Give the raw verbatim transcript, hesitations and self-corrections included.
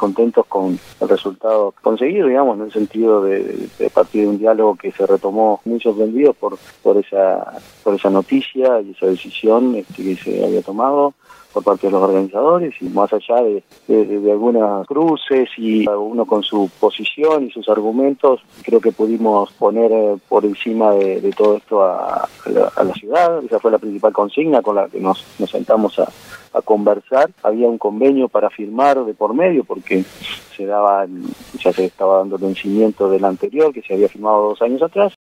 contentos con el resultado conseguido, digamos, en el sentido de, de partir de un diálogo que se retomó, muy sorprendidos por, por esa por esa noticia y esa decisión este, que se había tomado por parte de los organizadores, y más allá de, de, de algunas cruces y uno con su posición y sus argumentos, creo que pudimos poner eh, por encima de, de todo esto a, a, la, a la ciudad. Esa fue la principal consigna con la que nos, nos sentamos a, a conversar. Había un convenio para firmar de por medio, porque se daba, ya se estaba dando el vencimiento del anterior, que se había firmado dos años atrás,